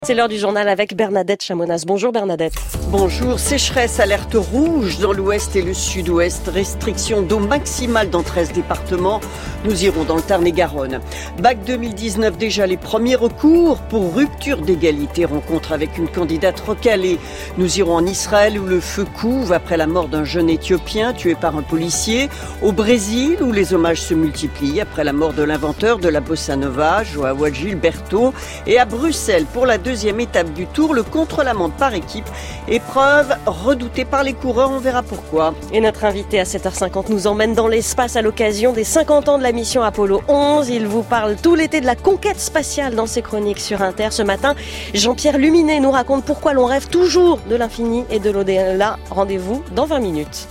C'est l'heure du journal avec Bernadette Chamonas. Bonjour Bernadette. Bonjour, sécheresse, alerte rouge dans l'ouest et le sud-ouest, restriction d'eau maximale dans 13 départements. Nous irons dans le Tarn-et-Garonne. Bac 2019, déjà les premiers recours pour rupture d'égalité, rencontre avec une candidate recalée. Nous irons en Israël où le feu couve après la mort d'un jeune Éthiopien tué par un policier. Au Brésil où les hommages se multiplient après la mort de l'inventeur de la bossa nova, João Gilberto. Et à Bruxelles pour la deuxième étape du Tour, le contre-la-montre par équipe. Épreuve redoutée par les coureurs, on verra pourquoi. Et notre invité à 7h50 nous emmène dans l'espace à l'occasion des 50 ans de la mission Apollo 11. Il vous parle tout l'été de la conquête spatiale dans ses chroniques sur Inter. Ce matin, Jean-Pierre Luminet nous raconte pourquoi l'on rêve toujours de l'infini et de l'au-delà. Rendez-vous dans 20 minutes.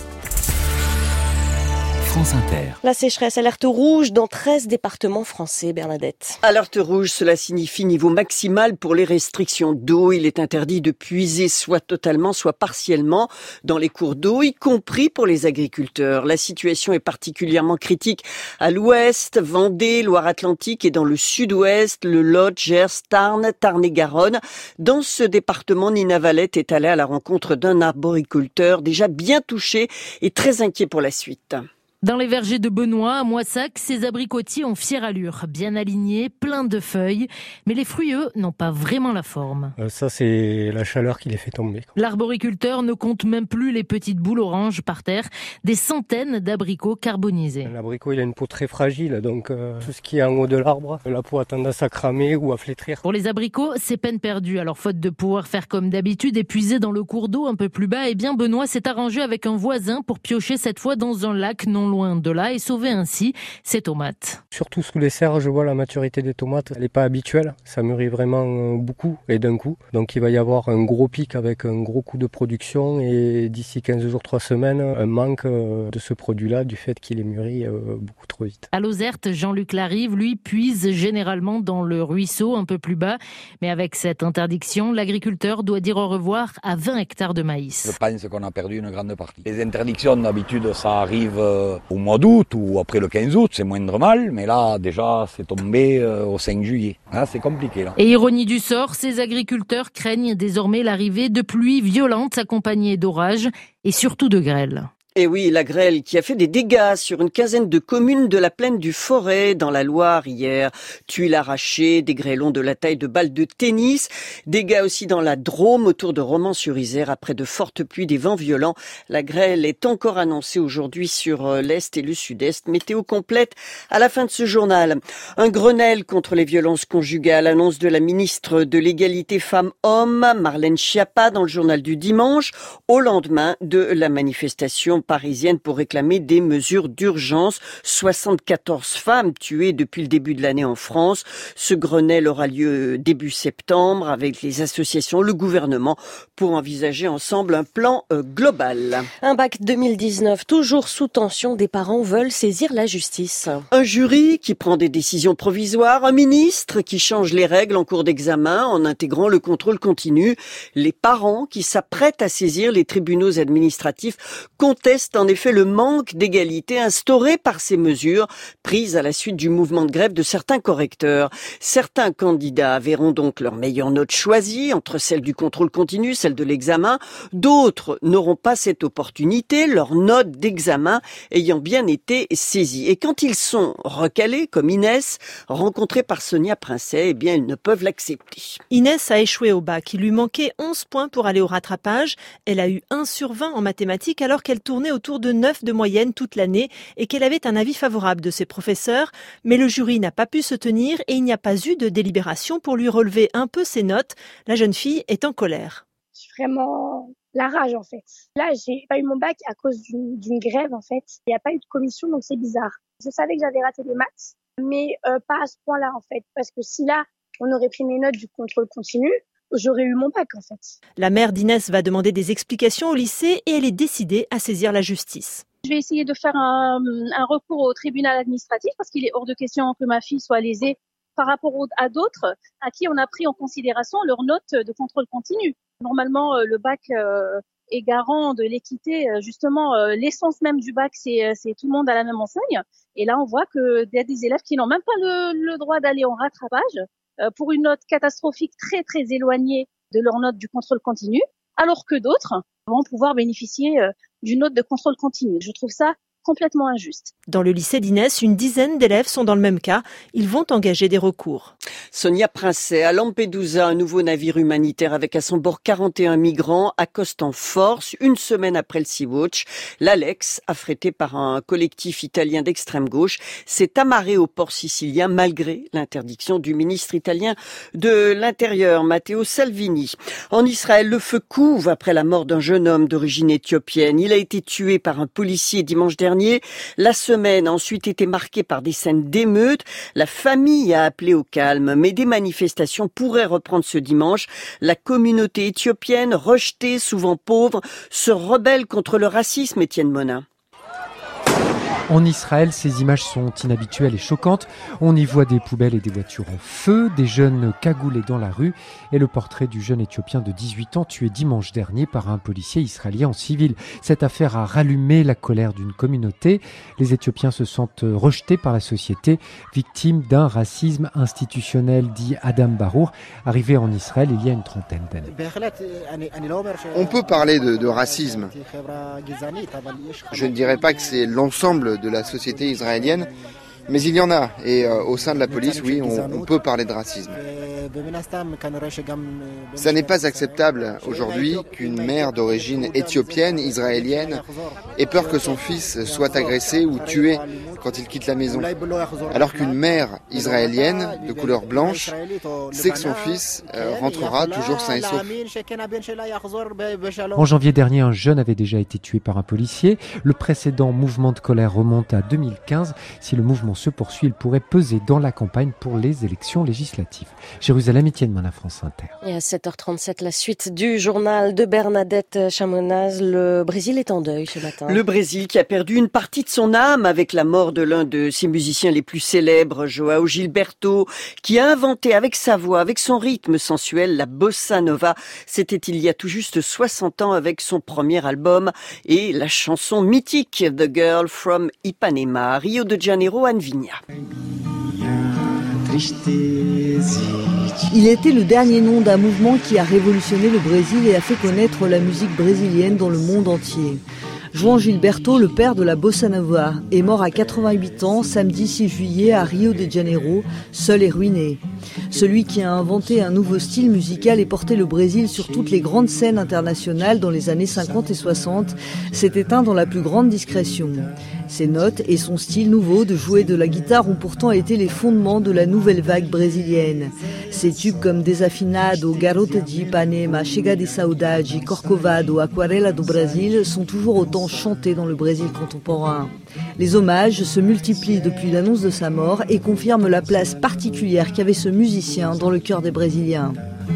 France Inter. La sécheresse, alerte rouge dans 13 départements français, Bernadette. Alerte rouge, cela signifie niveau maximal pour les restrictions d'eau. Il est interdit de puiser soit totalement, soit partiellement dans les cours d'eau, y compris pour les agriculteurs. La situation est particulièrement critique à l'ouest, Vendée, Loire-Atlantique et dans le sud-ouest, le Lot, Gers, Tarn, Tarn-et-Garonne. Dans ce département, Nina Valette est allée à la rencontre d'un arboriculteur déjà bien touché et très inquiet pour la suite. Dans les vergers de Benoît, à Moissac, ces abricotiers ont fière allure, bien alignés, pleins de feuilles. Mais les fruits, eux, n'ont pas vraiment la forme. Ça, c'est la chaleur qui les fait tomber. L'arboriculteur ne compte même plus les petites boules oranges par terre, des centaines d'abricots carbonisés. L'abricot, il a une peau très fragile, donc tout ce qui est en haut de l'arbre, la peau a tendance à cramer ou à flétrir. Pour les abricots, c'est peine perdue. Alors, faute de pouvoir faire comme d'habitude et puiser dans le cours d'eau un peu plus bas, Benoît s'est arrangé avec un voisin pour piocher cette fois dans un lac non loin de là et sauver ainsi ses tomates. Surtout sous les serres, je vois la maturité des tomates, elle n'est pas habituelle, ça mûrit vraiment beaucoup et d'un coup. Donc il va y avoir un gros pic avec un gros coup de production et d'ici 15 jours, 3 semaines, un manque de ce produit-là du fait qu'il est mûri beaucoup trop vite. À Lozerte, Jean-Luc Larive, lui, puise généralement dans le ruisseau un peu plus bas. Mais avec cette interdiction, l'agriculteur doit dire au revoir à 20 hectares de maïs. Je pense qu'on a perdu une grande partie. Les interdictions, d'habitude, ça arrive au mois d'août ou après le 15 août, c'est moindre mal, mais là, déjà, c'est tombé au 5 juillet. Là, c'est compliqué, là. Et ironie du sort, ces agriculteurs craignent désormais l'arrivée de pluies violentes accompagnées d'orages et surtout de grêles. Et oui, la grêle qui a fait des dégâts sur une quinzaine de communes de la plaine du Forêt dans la Loire hier. Tuiles arrachées, des grêlons de la taille de balles de tennis. Dégâts aussi dans la Drôme autour de Romans-sur-Isère après de fortes pluies, des vents violents. La grêle est encore annoncée aujourd'hui sur l'Est et le Sud-Est. Météo complète à la fin de ce journal. Un Grenelle contre les violences conjugales. Annonce de la ministre de l'Égalité Femmes-Hommes, Marlène Schiappa, dans le journal du dimanche, au lendemain de la manifestation parisienne pour réclamer des mesures d'urgence. 74 femmes tuées depuis le début de l'année en France. Ce Grenelle aura lieu début septembre avec les associations, le gouvernement, pour envisager ensemble un plan global. Un bac 2019 toujours sous tension, des parents veulent saisir la justice. Un jury qui prend des décisions provisoires, un ministre qui change les règles en cours d'examen en intégrant le contrôle continu. Les parents qui s'apprêtent à saisir les tribunaux administratifs contestent en effet le manque d'égalité instauré par ces mesures prises à la suite du mouvement de grève de certains correcteurs. Certains candidats verront donc leur meilleure note choisie entre celle du contrôle continu, celle de l'examen. D'autres n'auront pas cette opportunité, leur note d'examen ayant bien été saisie. Et quand ils sont recalés, comme Inès, rencontrée par Sonia Princet, ils ne peuvent l'accepter. Inès a échoué au bac. Il lui manquait 11 points pour aller au rattrapage. Elle a eu 1 sur 20 en mathématiques alors qu'elle tournait autour de 9 de moyenne toute l'année et qu'elle avait un avis favorable de ses professeurs. Mais le jury n'a pas pu se tenir et il n'y a pas eu de délibération pour lui relever un peu ses notes. La jeune fille est en colère. C'est vraiment la rage en fait. Là, j'ai pas eu mon bac à cause d'une grève en fait. Il n'y a pas eu de commission donc c'est bizarre. Je savais que j'avais raté les maths, mais pas à ce point-là en fait. Parce que si là, on aurait pris mes notes du contrôle continu, j'aurais eu mon bac en fait. La mère d'Inès va demander des explications au lycée et elle est décidée à saisir la justice. Je vais essayer de faire un recours au tribunal administratif parce qu'il est hors de question que ma fille soit lésée par rapport à d'autres à qui on a pris en considération leurs notes de contrôle continu. Normalement, le bac est garant de l'équité. Justement, l'essence même du bac, c'est tout le monde à la même enseigne. Et là, on voit que y a des élèves qui n'ont même pas le droit d'aller en rattrapage pour une note catastrophique très très éloignée de leur note du contrôle continu, alors que d'autres vont pouvoir bénéficier d'une note de contrôle continu. Je trouve ça complètement injuste. Dans le lycée d'Inès, une dizaine d'élèves sont dans le même cas. Ils vont engager des recours. Sonia Princet, à Lampedusa, un nouveau navire humanitaire avec à son bord 41 migrants accoste en force une semaine après le Sea-Watch. L'Alex, affrété par un collectif italien d'extrême gauche, s'est amarré au port sicilien malgré l'interdiction du ministre italien de l'Intérieur, Matteo Salvini. En Israël, le feu couve après la mort d'un jeune homme d'origine éthiopienne. Il a été tué par un policier dimanche dernier. La semaine a ensuite été marquée par des scènes d'émeutes. La famille a appelé au calme, mais des manifestations pourraient reprendre ce dimanche. La communauté éthiopienne, rejetée, souvent pauvre, se rebelle contre le racisme, Étienne Monin. En Israël, ces images sont inhabituelles et choquantes. On y voit des poubelles et des voitures en feu, des jeunes cagoulés dans la rue et le portrait du jeune Éthiopien de 18 ans tué dimanche dernier par un policier israélien en civil. Cette affaire a rallumé la colère d'une communauté. Les Éthiopiens se sentent rejetés par la société, victimes d'un racisme institutionnel, dit Adam Barour, arrivé en Israël il y a une trentaine d'années. On peut parler de racisme. Je ne dirais pas que c'est l'ensemble de la société israélienne, mais il y en a. Et au sein de la police, oui, on peut parler de racisme. Ça n'est pas acceptable aujourd'hui qu'une mère d'origine éthiopienne, israélienne, ait peur que son fils soit agressé ou tué quand il quitte la maison. Alors qu'une mère israélienne de couleur blanche sait que son fils rentrera toujours sain et sauf. En janvier dernier, un jeune avait déjà été tué par un policier. Le précédent mouvement de colère remonte à 2015. Si le mouvement se poursuit, il pourrait peser dans la campagne pour les élections législatives. Jérusalem, Étienne Monin, France Inter. Et à 7h37, la suite du journal de Bernadette Chamonaz. Le Brésil est en deuil ce matin. Le Brésil qui a perdu une partie de son âme avec la mort de l'un de ses musiciens les plus célèbres, João Gilberto, qui a inventé avec sa voix, avec son rythme sensuel, la bossa nova. C'était il y a tout juste 60 ans avec son premier album et la chanson mythique The Girl from Ipanema, Rio de Janeiro, Anne Vigna. Il était le dernier nom d'un mouvement qui a révolutionné le Brésil et a fait connaître la musique brésilienne dans le monde entier. João Gilberto, le père de la bossa nova, est mort à 88 ans samedi 6 juillet à Rio de Janeiro, seul et ruiné. Celui qui a inventé un nouveau style musical et porté le Brésil sur toutes les grandes scènes internationales dans les années 50 et 60 s'est éteint dans la plus grande discrétion. Ses notes et son style nouveau de jouer de la guitare ont pourtant été les fondements de la nouvelle vague brésilienne. Ses tubes comme Desafinado, Garota de Ipanema, Chega de Saudade, Corcovado, Aquarela do Brasil sont toujours autant chantés dans le Brésil contemporain. Les hommages se multiplient depuis l'annonce de sa mort et confirment la place particulière qu'avait ce musicien dans le cœur des Brésiliens.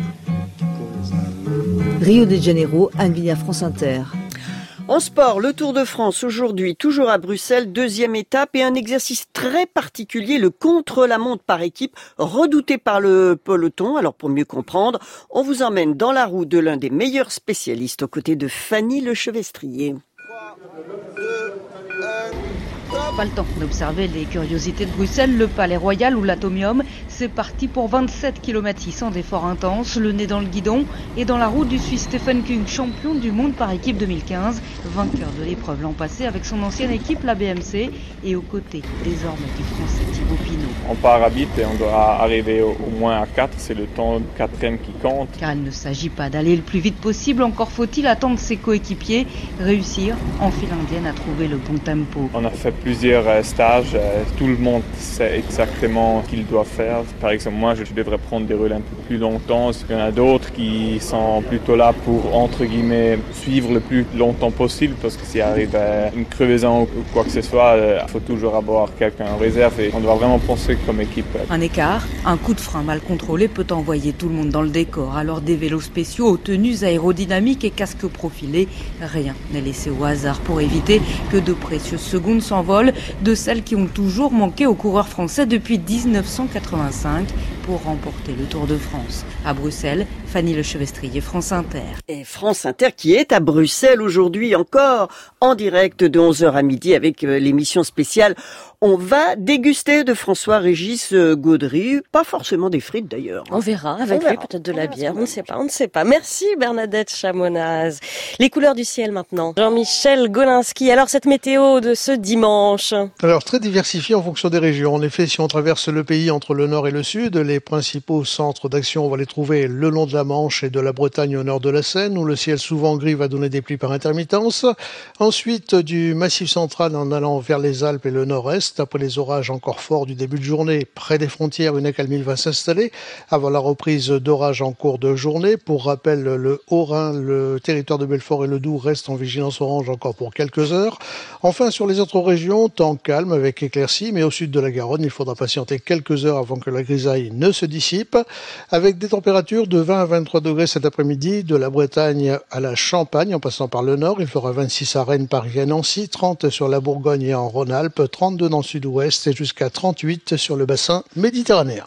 Rio de Janeiro, Anne Vigna, France Inter. En sport, le Tour de France aujourd'hui, toujours à Bruxelles, deuxième étape et un exercice très particulier, le contre-la-montre par équipe, redouté par le peloton. Alors pour mieux comprendre, on vous emmène dans la roue de l'un des meilleurs spécialistes aux côtés de Fanny Lechevestrier. 3, 2, 1... Pas le temps d'observer les curiosités de Bruxelles, le Palais Royal ou l'Atomium. C'est parti pour 27 km sans effort intense, le nez dans le guidon et dans la roue du Suisse Stephen Kung, champion du monde par équipe 2015, vainqueur de l'épreuve l'an passé avec son ancienne équipe, la BMC, et aux côtés désormais du Français Thibaut Pinot. On part à vite et on doit arriver au moins à 4, c'est le temps de 4e qui compte. Car il ne s'agit pas d'aller le plus vite possible, encore faut-il attendre ses coéquipiers, réussir en file indienne à trouver le bon tempo. On a fait plusieurs stages, tout le monde sait exactement ce qu'il doit faire. Par exemple, moi, je devrais prendre des relais un peu plus longtemps. Il y en a d'autres qui sont plutôt là pour, entre guillemets, suivre le plus longtemps possible, parce que s'il arrive une crevaison ou quoi que ce soit, il faut toujours avoir quelqu'un en réserve et on doit vraiment penser comme équipe. Un écart, un coup de frein mal contrôlé peut envoyer tout le monde dans le décor. Alors des vélos spéciaux aux tenues aérodynamiques et casques profilés, rien n'est laissé au hasard pour éviter que de précieuses secondes s'envolent, de celles qui ont toujours manqué aux coureurs français depuis 1985. pour remporter le Tour de France. À Bruxelles, Fanny Lechevestrier, France Inter. Et France Inter qui est à Bruxelles aujourd'hui encore, en direct de 11h à midi avec l'émission spéciale. On va déguster de François-Régis Gaudry, pas forcément des frites d'ailleurs. On verra, avec lui peut-être de la bière, on ne sait pas. Merci Bernadette Chamonaz. Les couleurs du ciel maintenant. Jean-Michel Golinski, alors cette météo de ce dimanche. Alors très diversifiée en fonction des régions. En effet, si on traverse le pays entre le nord et le sud, les principaux centres d'action, on va les trouver le long de la Manche et de la Bretagne au nord de la Seine, où le ciel souvent gris va donner des pluies par intermittence. Ensuite, du Massif central en allant vers les Alpes et le nord-est, après les orages encore forts du début de journée, près des frontières, une accalmie va s'installer avant la reprise d'orages en cours de journée. Pour rappel, le Haut-Rhin, le territoire de Belfort et le Doubs restent en vigilance orange encore pour quelques heures. Enfin, sur les autres régions, temps calme avec éclaircies, mais au sud de la Garonne, il faudra patienter quelques heures avant que la grisaille ne se dissipe, avec des températures de 20 à 23 degrés cet après-midi, de la Bretagne à la Champagne, en passant par le nord. Il fera 26 à Rennes, Paris et Nancy, 30 sur la Bourgogne et en Rhône-Alpes, 32 dans le sud-ouest et jusqu'à 38 sur le bassin méditerranéen.